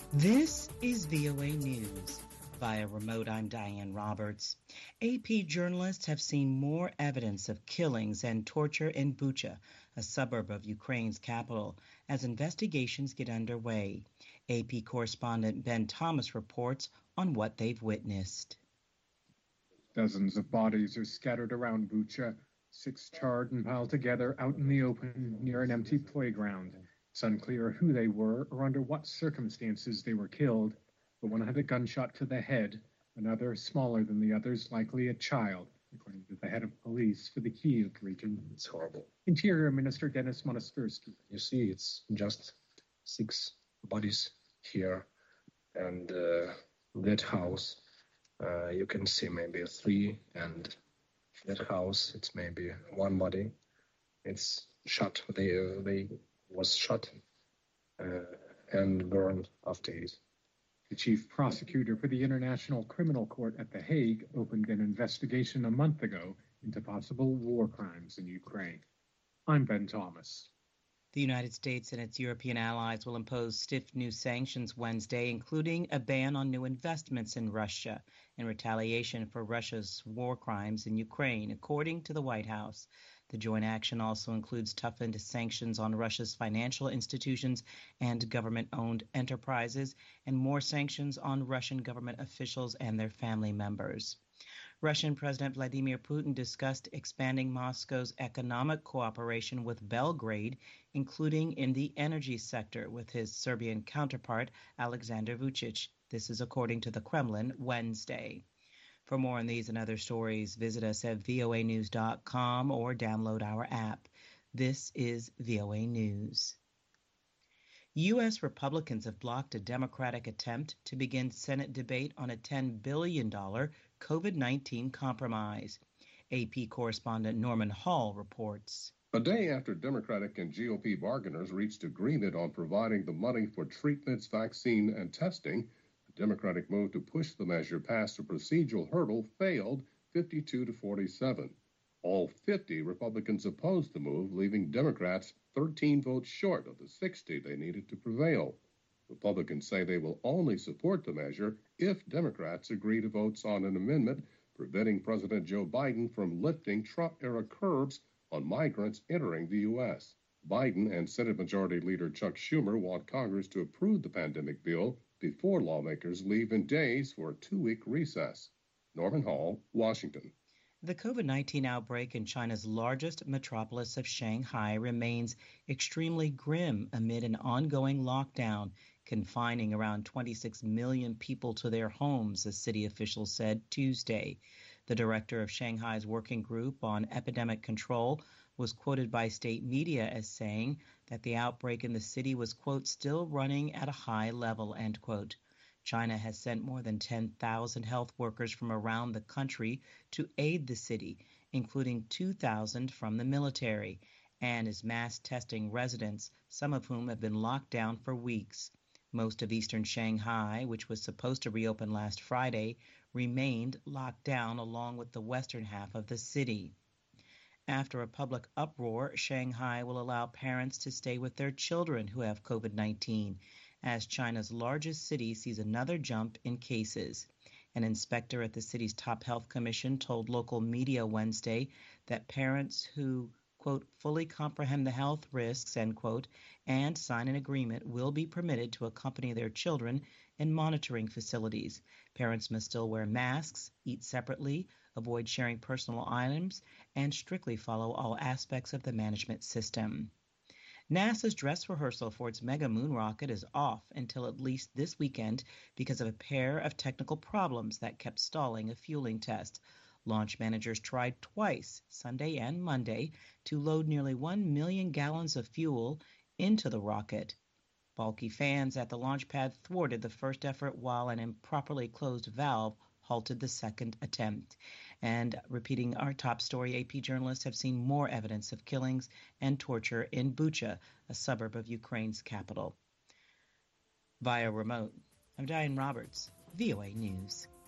This is VOA News. Via remote, I'm Diane Roberts. AP journalists have seen more evidence of killings and torture in Bucha, a suburb of Ukraine's capital, as investigations get underway. AP correspondent Ben Thomas reports on what they've witnessed. Dozens of bodies are scattered around Bucha, 6 charred and piled together out in the open near an empty playground. It's unclear who they were or under what circumstances they were killed, but one had a gunshot to the head, another smaller than the others, likely a child, according to the head of police for the Kyiv region. It's horrible. Interior Minister Denis Monastyrsky. You see, it's just 6 bodies here, and that house, you can see maybe 3, and that house, it's maybe 1 body. It's shot. They was shot and burned after it. The chief prosecutor for the International Criminal Court at The Hague opened an investigation a month ago into possible war crimes in Ukraine. I'm Ben Thomas. The United States and its European allies will impose stiff new sanctions Wednesday, including a ban on new investments in Russia in retaliation for Russia's war crimes in Ukraine, according to the White House. The joint action also includes toughened sanctions on Russia's financial institutions and government-owned enterprises, and more sanctions on Russian government officials and their family members. Russian President Vladimir Putin discussed expanding Moscow's economic cooperation with Belgrade, including in the energy sector, with his Serbian counterpart, Alexander Vučić. This is according to the Kremlin Wednesday. For more on these and other stories, visit us at voanews.com or download our app. This is VOA News. U.S. Republicans have blocked a Democratic attempt to begin Senate debate on a $10 billion COVID-19 compromise. AP correspondent Norman Hall reports. A day after Democratic and GOP bargainers reached agreement on providing the money for treatments, vaccine, and testing, the Democratic move to push the measure past a procedural hurdle failed 52 to 47. All 50 Republicans opposed the move, leaving Democrats 13 votes short of the 60 they needed to prevail. Republicans say they will only support the measure if Democrats agree to votes on an amendment preventing President Joe Biden from lifting Trump-era curbs on migrants entering the U.S. Biden and Senate Majority Leader Chuck Schumer want Congress to approve the pandemic bill before lawmakers leave in days for a 2-week recess. Norman Hall, Washington. The COVID-19 outbreak in China's largest metropolis of Shanghai remains extremely grim amid an ongoing lockdown, confining around 26 million people to their homes, as city officials said Tuesday. The director of Shanghai's Working Group on Epidemic Control was quoted by state media as saying that the outbreak in the city was, quote, still running at a high level, end quote. China has sent more than 10,000 health workers from around the country to aid the city, including 2,000 from the military, and is mass testing residents, some of whom have been locked down for weeks. Most of eastern Shanghai, which was supposed to reopen last Friday, remained locked down along with the western half of the city. After a public uproar, Shanghai will allow parents to stay with their children who have COVID-19, as China's largest city sees another jump in cases. An inspector at the city's top health commission told local media Wednesday that parents who, quote, fully comprehend the health risks, end quote, and sign an agreement will be permitted to accompany their children in monitoring facilities. Parents must still wear masks, eat separately, avoid sharing personal items, and strictly follow all aspects of the management system. NASA's dress rehearsal for its Mega Moon rocket is off until at least this weekend because of a pair of technical problems that kept stalling a fueling test. Launch managers tried twice, Sunday and Monday, to load nearly 1 million gallons of fuel into the rocket. Bulky fans at the launch pad thwarted the first effort, while an improperly closed valve halted the second attempt. And repeating our top story, AP journalists have seen more evidence of killings and torture in Bucha, a suburb of Ukraine's capital. Via remote, I'm Diane Roberts, VOA News.